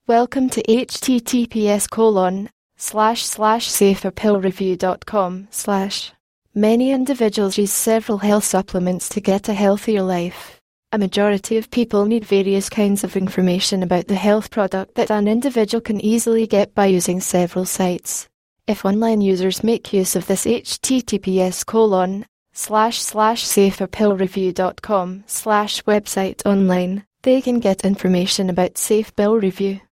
Welcome to https://saferpillreview.com/ Many individuals use several health supplements to get a healthier life. A majority of people need various kinds of information about the health product that an individual can easily get by using several sites. If online users make use of this https://saferpillreview.com/ website online, they can get information about Safe Pill Review.